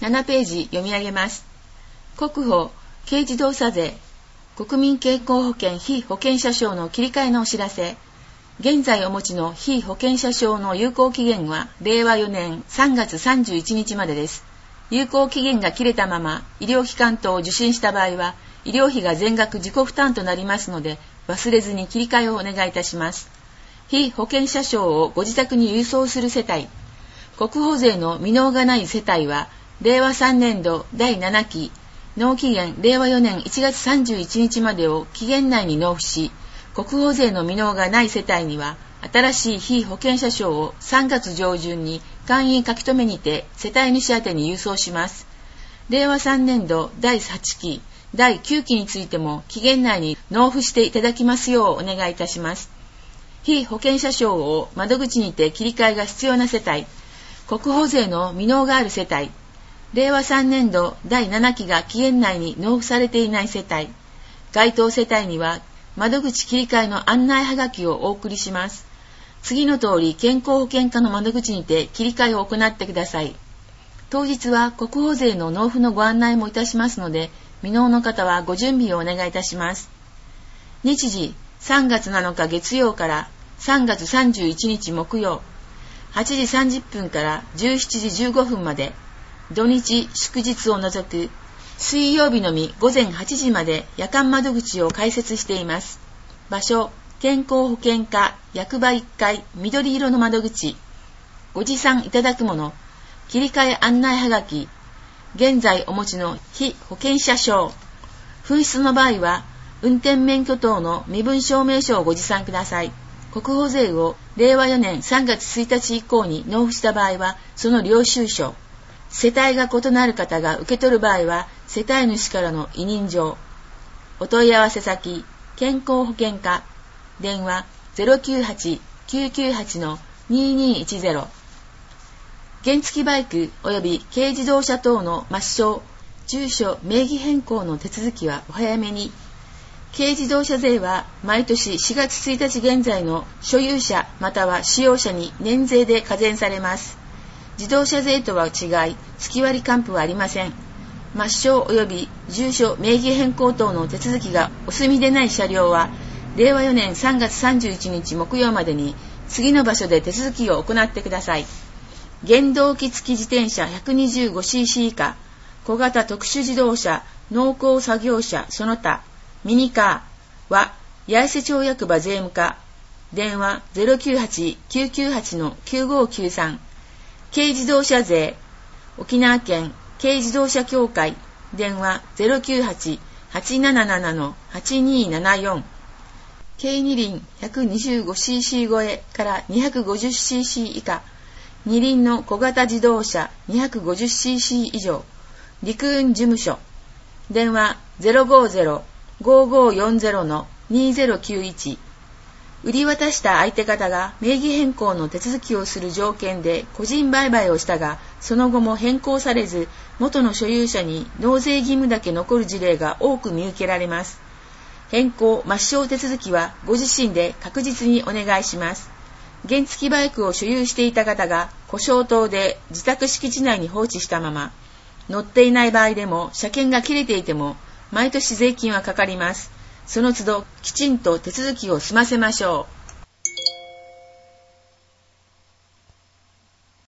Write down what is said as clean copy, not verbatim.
7ページ読み上げます。国保、軽自動車税、国民健康保険被保険者証の切り替えのお知らせ。現在お持ちの被保険者証の有効期限は令和4年3月31日までです。有効期限が切れたまま医療機関等を受診した場合は医療費が全額自己負担となりますので、忘れずに切り替えをお願いいたします。被保険者証をご自宅に郵送する世帯、国保税の未納がない世帯は令和3年度第7期納期限令和4年1月31日までを期限内に納付し、国保税の未納がない世帯には新しい被保険者証を3月上旬に簡易書留にて世帯主宛に郵送します。令和3年度第8期第9期についても期限内に納付していただきますようお願いいたします。被保険者証を窓口にて切り替えが必要な世帯、国保税の未納がある世帯、令和3年度第7期が期限内に納付されていない世帯、該当世帯には窓口切り替えの案内はがきをお送りします。次の通り健康保険課の窓口にて切り替えを行ってください。当日は国保税の納付のご案内もいたしますので、未納の方はご準備をお願いいたします。日時3月7日月曜から3月31日木曜、8時30分から17時15分まで、土日祝日を除く水曜日のみ午前8時まで夜間窓口を開設しています。場所、健康保険課役場1階緑色の窓口。ご持参いただくもの、切り替え案内はがき、現在お持ちの被保険者証、紛失の場合は運転免許等の身分証明書をご持参ください。国保税を令和4年3月1日以降に納付した場合はその領収書、世帯が異なる方が受け取る場合は世帯主からの委任状。お問い合わせ先、健康保険課、電話 098-998-2210。原付バイク及び軽自動車等の抹消、住所名義変更の手続きはお早めに。軽自動車税は毎年4月1日現在の所有者または使用者に年税で課税されます。自動車税とは違い、月割還付はありません。抹消及び住所名義変更等の手続きがお済みでない車両は、令和4年3月31日木曜までに次の場所で手続きを行ってください。原動機付き自転車 125cc 以下、小型特殊自動車、農工作業車その他、ミニカーは八重瀬町役場税務課、電話 098-998-9593。軽自動車税、沖縄県軽自動車協会、電話 098-877-8274。軽二輪 125cc 超えから 250cc 以下、二輪の小型自動車 250cc 以上、陸運事務所、電話 050-5540-2091。売り渡した相手方が名義変更の手続きをする条件で個人売買をしたが、その後も変更されず、元の所有者に納税義務だけ残る事例が多く見受けられます。変更・抹消手続きはご自身で確実にお願いします。原付バイクを所有していた方が故障等で自宅敷地内に放置したまま、乗っていない場合でも車検が切れていても毎年税金はかかります。その都度きちんと手続きを済ませましょう。